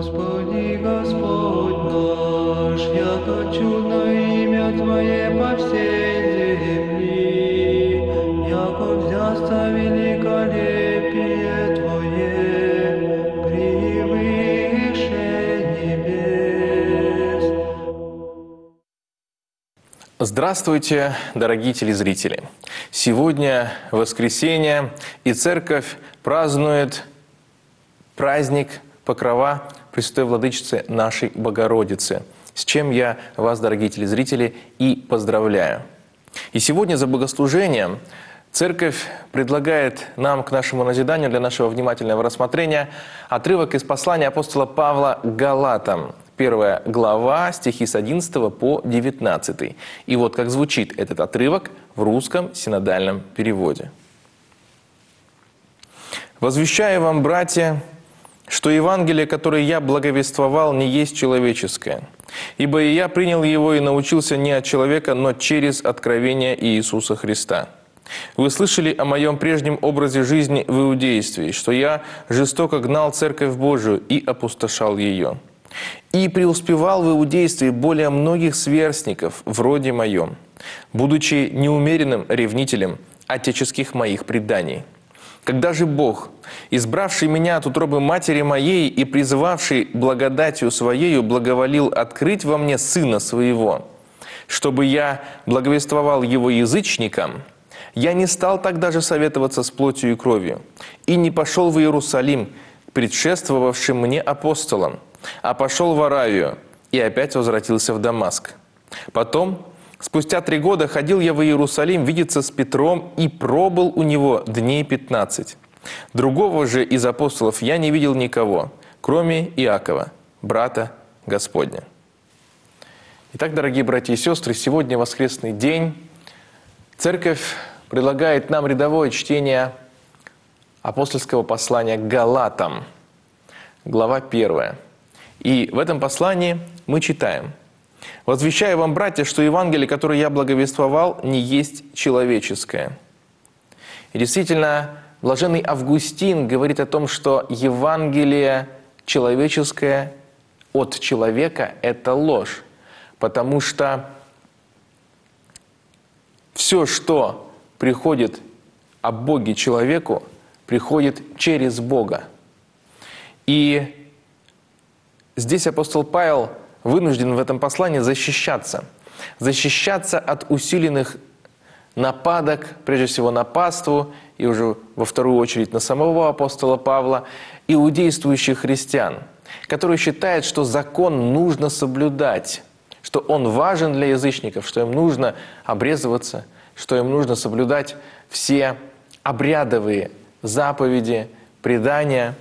Господи, Господь наш, яко чудно имя Твое по всей земли, яко взясто великолепие Твое превыше небес. Здравствуйте, дорогие телезрители! Сегодня воскресенье, и церковь празднует праздник Покрова Пресвятой Владычицы нашей Богородицы, с чем я вас, дорогие телезрители, и поздравляю. И сегодня за богослужением церковь предлагает нам к нашему назиданию, для нашего внимательного рассмотрения, отрывок из послания апостола Павла к Галатам, 1 глава, стихи с 11 по 19. И вот как звучит этот отрывок в русском синодальном переводе. «Возвещаю вам, братья, что Евангелие, которое я благовествовал, не есть человеческое. Ибо и я принял его и научился не от человека, но через откровение Иисуса Христа. Вы слышали о моем прежнем образе жизни в иудействе, что я жестоко гнал Церковь Божию и опустошал ее. И преуспевал в иудействе более многих сверстников, вроде моем, будучи неумеренным ревнителем отеческих моих преданий. Когда же Бог, избравший меня от утробы матери моей и призывавший благодатью Своею, благоволил открыть во мне Сына Своего, чтобы я благовествовал Его язычникам, я не стал тогда же советоваться с плотью и кровью, и не пошел в Иерусалим к предшествовавшим мне апостолам, а пошел в Аравию и опять возвратился в Дамаск. Потом, спустя 3 года, ходил я в Иерусалим видеться с Петром и пробыл у него дней 15. Другого же из апостолов я не видел никого, кроме Иакова, брата Господня». Итак, дорогие братья и сестры, сегодня воскресный день. Церковь предлагает нам рядовое чтение апостольского послания к Галатам, глава 1. И в этом послании мы читаем: «Возвещаю вам, братья, что Евангелие, которое я благовествовал, не есть человеческое». И действительно, блаженный Августин говорит о том, что Евангелие человеческое от человека – это ложь, потому что все, что приходит от Боге человеку, приходит через Бога. И здесь апостол Павел вынужден в этом послании защищаться. Защищаться от усиленных нападок, прежде всего на паству, и уже во вторую очередь на самого апостола Павла, иудействующих христиан, которые считают, что закон нужно соблюдать, что он важен для язычников, что им нужно обрезываться, что им нужно соблюдать все обрядовые заповеди, предания.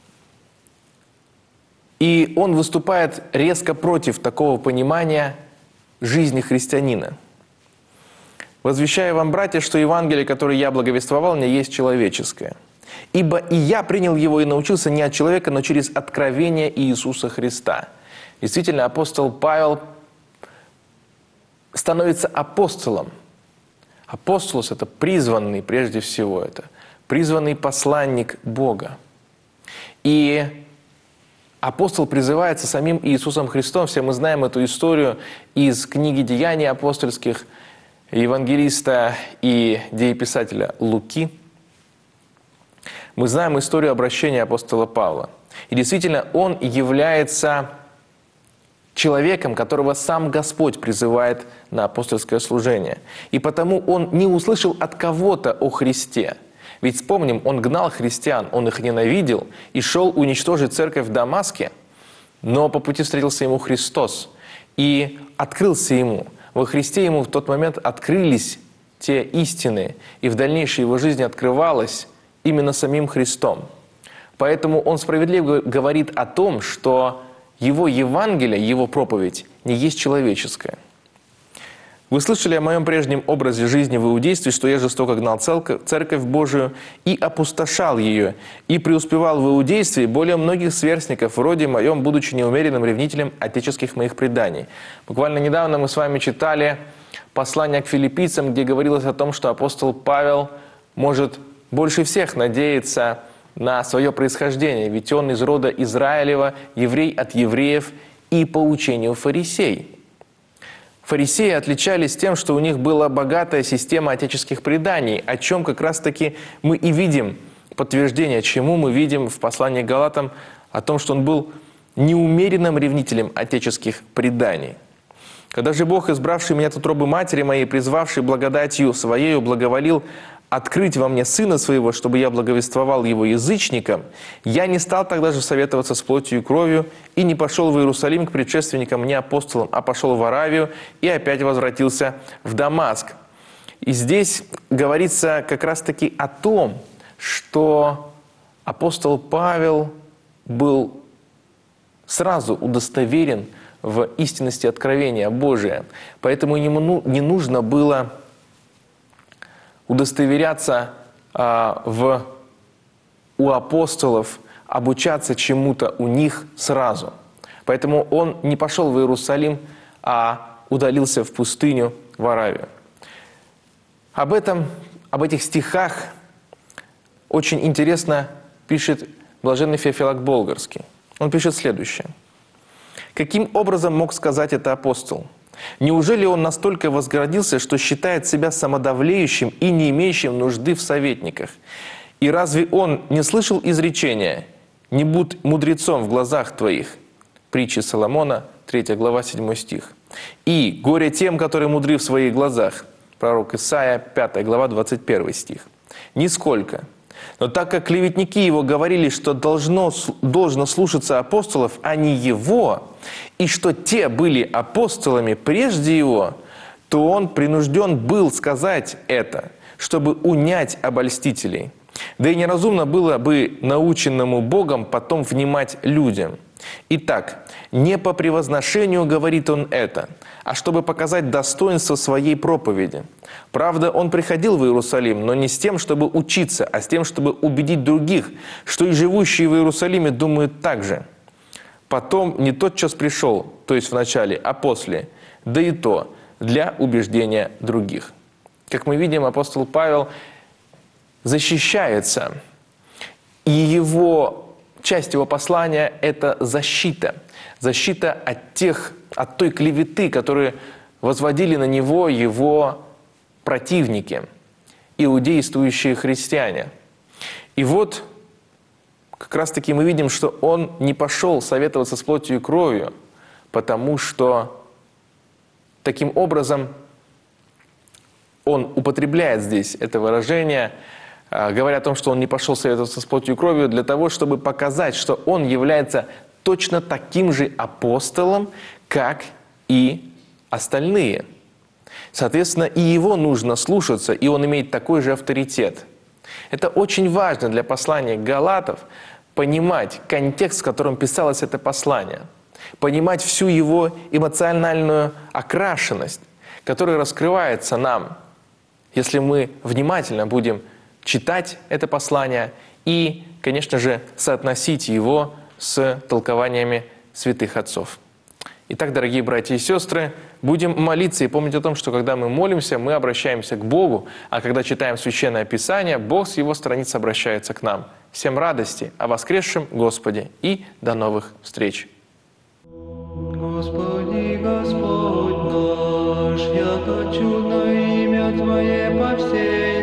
И он выступает резко против такого понимания жизни христианина. «Возвещаю вам, братья, что Евангелие, которое я благовествовал, не есть человеческое. Ибо и я принял его и научился не от человека, но через откровение Иисуса Христа». Действительно, апостол Павел становится апостолом. Апостолос – это призванный прежде всего, это призванный посланник Бога. И апостол призывается самим Иисусом Христом. Все мы знаем эту историю из книги «Деяний апостольских» евангелиста и дееписателя Луки. Мы знаем историю обращения апостола Павла. И действительно, он является человеком, которого сам Господь призывает на апостольское служение. И потому он не услышал от кого-то о Христе. Ведь вспомним, он гнал христиан, он их ненавидел и шел уничтожить церковь в Дамаске, но по пути встретился ему Христос и открылся ему. Во Христе ему в тот момент открылись те истины, и в дальнейшей его жизни открывалось именно самим Христом. Поэтому он справедливо говорит о том, что его Евангелие, его проповедь не есть человеческое. «Вы слышали о моем прежнем образе жизни в иудействе, что я жестоко гнал Церковь Божию и опустошал ее, и преуспевал в иудействе более многих сверстников, вроде моем, будучи неумеренным ревнителем отеческих моих преданий». Буквально недавно мы с вами читали послание к филиппийцам, где говорилось о том, что апостол Павел может больше всех надеяться на свое происхождение, ведь он из рода Израилева, еврей от евреев и по учению фарисей. Фарисеи отличались тем, что у них была богатая система отеческих преданий, о чем как раз-таки мы и видим подтверждение, чему мы видим в послании к Галатам, о том, что он был неумеренным ревнителем отеческих преданий. Когда же Бог, избравший меня от утробы матери моей, призвавший благодатью Своею, благоволил открыть во мне Сына Своего, чтобы я благовествовал Его язычникам, я не стал тогда же советоваться с плотью и кровью, и не пошел в Иерусалим к предшественникам, не апостолам, а пошел в Аравию и опять возвратился в Дамаск. И здесь говорится как раз-таки о том, что апостол Павел был сразу удостоверен в истинности откровения Божия. Поэтому ему не нужно было удостоверяться у апостолов, обучаться чему-то у них сразу. Поэтому он не пошел в Иерусалим, а удалился в пустыню, в Аравию. Об этих стихах очень интересно пишет блаженный Феофилак Болгарский. Он пишет следующее. «Каким образом мог сказать это апостол? Неужели он настолько возгордился, что считает себя самодовлеющим и не имеющим нужды в советниках? И разве он не слышал изречения «Не будь мудрецом в глазах твоих»? Притчи Соломона, 3 глава, 7 стих. И «Горе тем, которые мудры в своих глазах». Пророк Исаия, 5 глава, 21 стих. «Нисколько. Но так как клеветники его говорили, что должно слушаться апостолов, а не его, и что те были апостолами прежде его, то он принужден был сказать это, чтобы унять обольстителей. Да и неразумно было бы наученному Богом потом внимать людям. Итак, не по превозношению говорит он это, а чтобы показать достоинство своей проповеди. Правда, он приходил в Иерусалим, но не с тем, чтобы учиться, а с тем, чтобы убедить других, что и живущие в Иерусалиме думают так же. Потом не тотчас пришел, то есть вначале, а после, да и то для убеждения других». Как мы видим, апостол Павел защищается, и часть его послания – это защита. Защита от той клеветы, которые возводили на него его противники, иудействующие христиане. И вот как раз-таки мы видим, что он не пошел советоваться с плотью и кровью, потому что таким образом он употребляет здесь это выражение, говоря о том, что он не пошел советоваться с плотью и кровью, для того, чтобы показать, что он является точно таким же апостолом, как и остальные. Соответственно, и его нужно слушаться, и он имеет такой же авторитет. Это очень важно для послания Галатов, понимать контекст, в котором писалось это послание, понимать всю его эмоциональную окрашенность, которая раскрывается нам, если мы внимательно будем читать это послание и, конечно же, соотносить его с толкованиями святых отцов. Итак, дорогие братья и сестры, будем молиться и помнить о том, что когда мы молимся, мы обращаемся к Богу, а когда читаем Священное Писание, Бог с Его страниц обращается к нам. Всем радости о воскресшем Господе и до новых встреч! Господи, Господь наш, яко чудно имя Твое по всей